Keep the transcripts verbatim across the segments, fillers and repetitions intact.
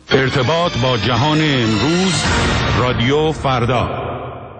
ارتباط با جهان امروز، رادیو فردا.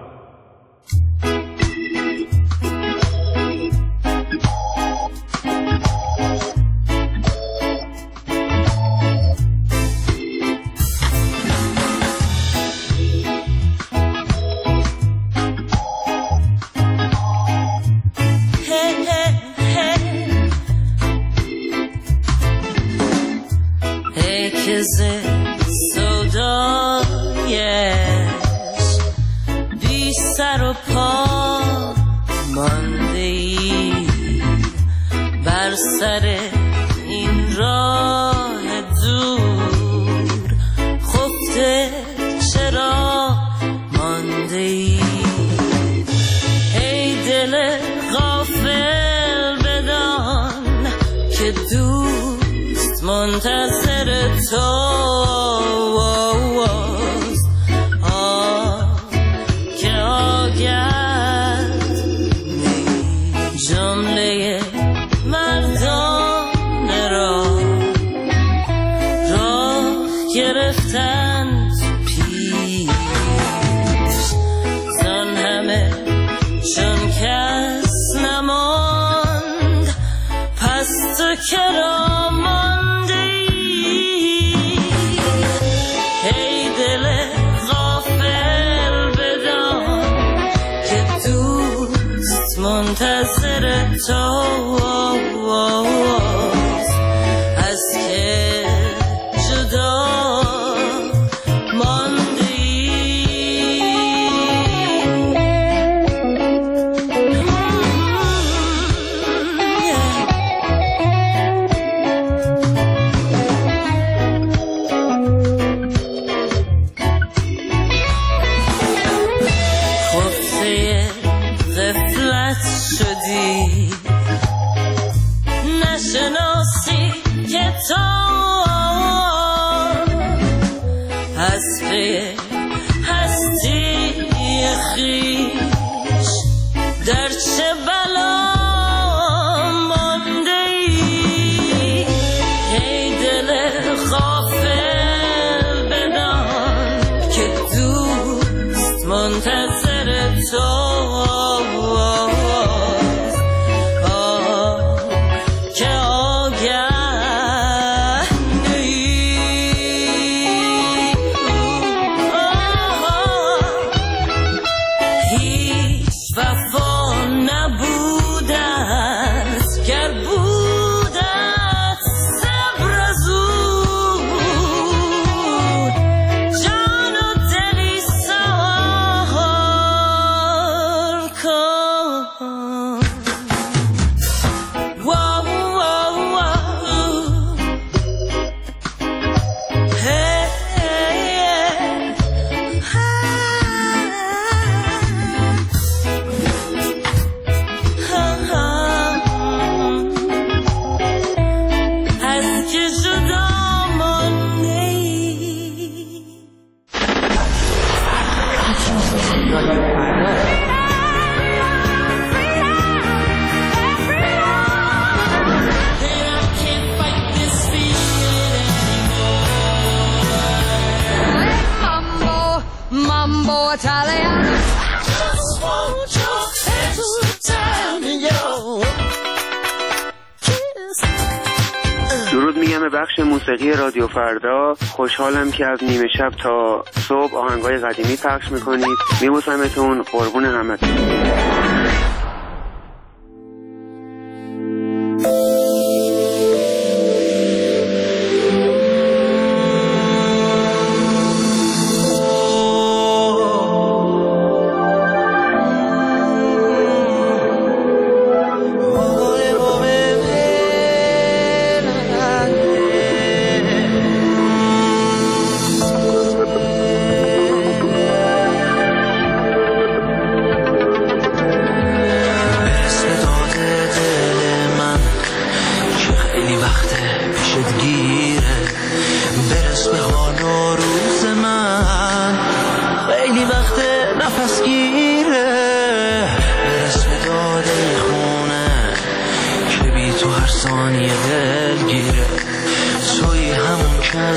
موسیقی رادیو فردا. خوشحالم که از نیمه شب تا صبح آهنگای قدیمی پخش میکنید. میبوسمتون، قربون همتون.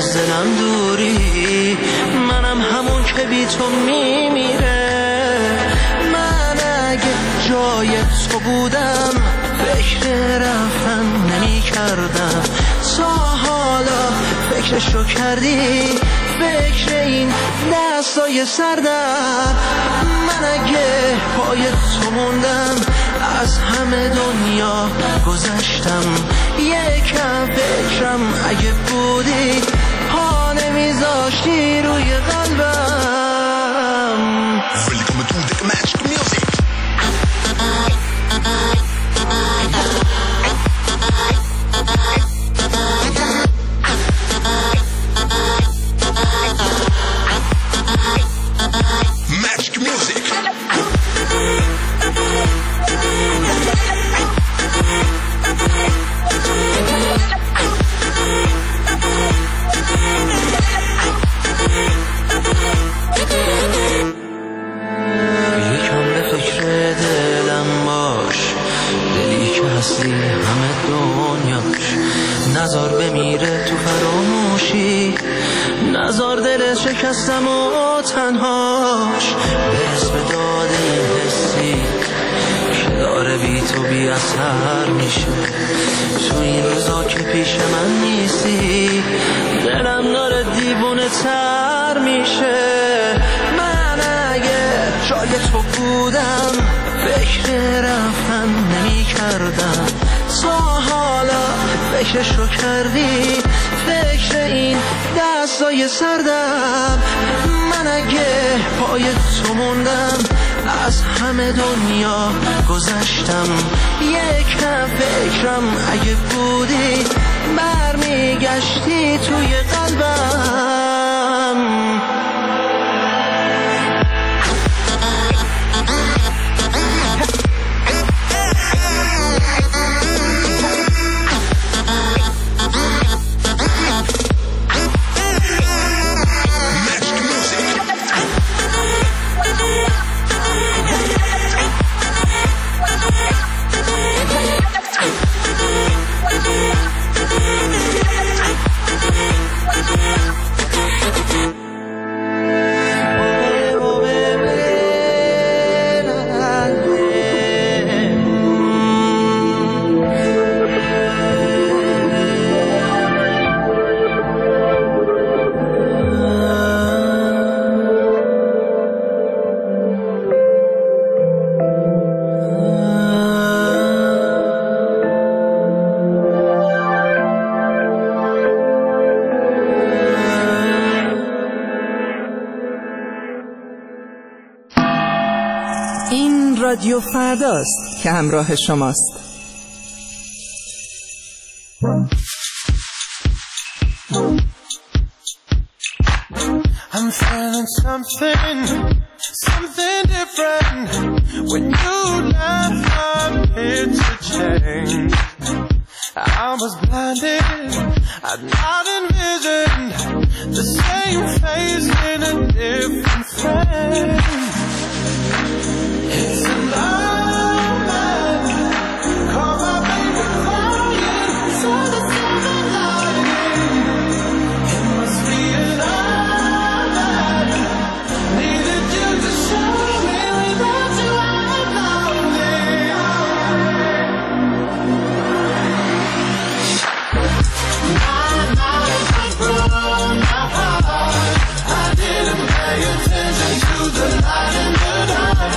از دلم دوری، منم همون که بی تو میمیره. من اگه جای تو بودم فکر رفتن نمی کردم، تا حالا فکرشو کردی؟ فکر این دستای سردم. من اگه پای تو موندم از همه دنیا گذشتم، یکم فکرم اگه بودی پا نمیذاشتی روی قلبم. نزار بمیره تو فراموشی، نزار دل شکستم و تنهاش به اسم داده این حسی که داره بی تو بی اثر میشه. تو این روزا که پیش من نیستی دلم داره دیوونه تر میشه. من اگه جای تو بودم فکر رفتن نمی کردم، تا حالا فکرشو کردی؟ فکر این دستای سردم. من اگه پای تو موندم از همه دنیا گذشتم، یکم فکرم اگه بودی برمیگشتی توی قلبم. رادیو فرداست که همراه شماست. I'm feeling something, something different. When you left my picture changed. I was blinded, I'd not envisioned the same face in a different frame. It's a love that call my baby crying, so the silver lining. It must be a love that needed you to show me without you I'm lonely. My life was broken apart. I didn't pay attention to the light in the dark.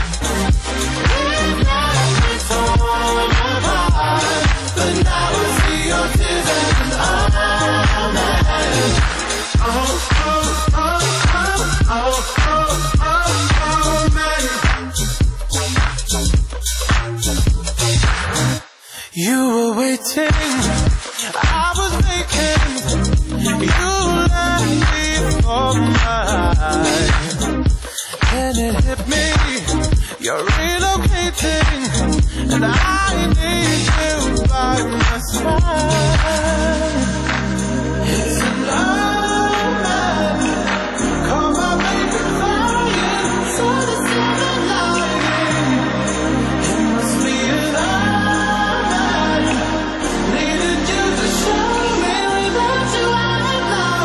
You were waiting, I was waiting. You left me for mine. Then it hit me, you're relocating, and I need you by my side. It's a love that call my baby crying, so the silver lining. It must be a love that needed you to show me without you I'm lonely.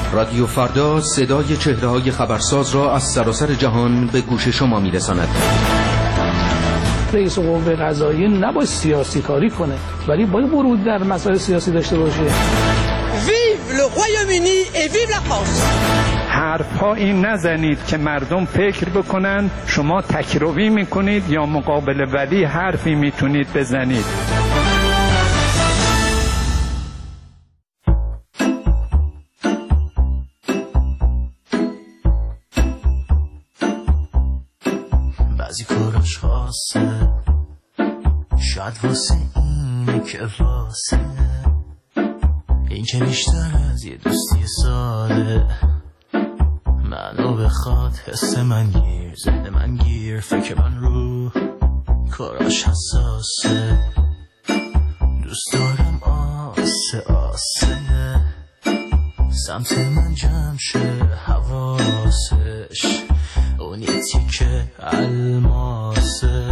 رادیو فردا صدای چهره‌های خبرساز را از سراسر جهان به گوش شما می‌رساند. رئیس قوه قضاییه نباید سیاسی کاری کنه، ولی باید ورود در مسائل سیاسی داشته باشه. Vive le Royaume-Uni et vive la France. حرفا این نزنید که مردم فکر بکنن شما تکروی میکنید یا مقابل ولی حرفی میتونید بزنید. بعضی کاراش خاصه، شاید واسه اینه که واسه این که بیشتر از یه دوستی ساده منو بخواد، حس من گیر، ذهن من گیر، فکر من رو کاراش حساسه. دوست دارم آسه آسه سمت من جمع شه حواسش، اون یه تیکه الماسه.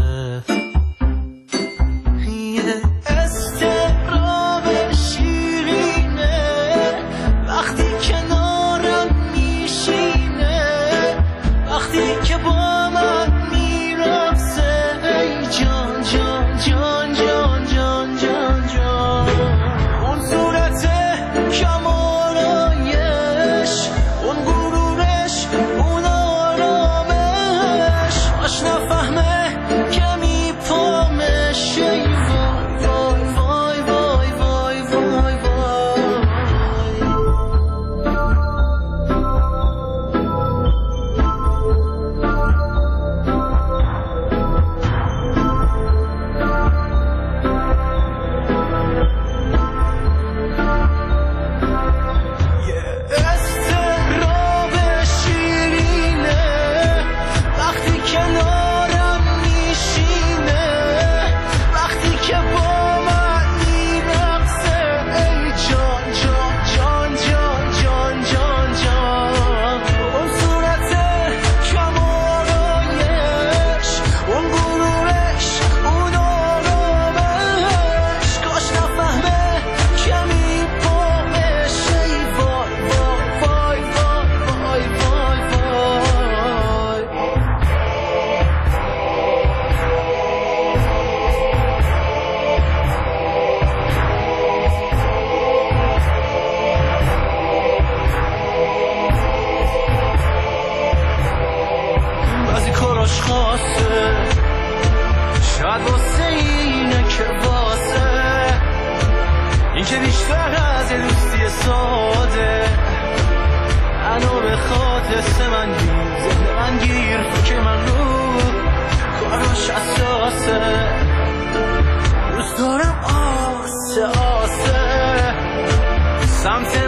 Something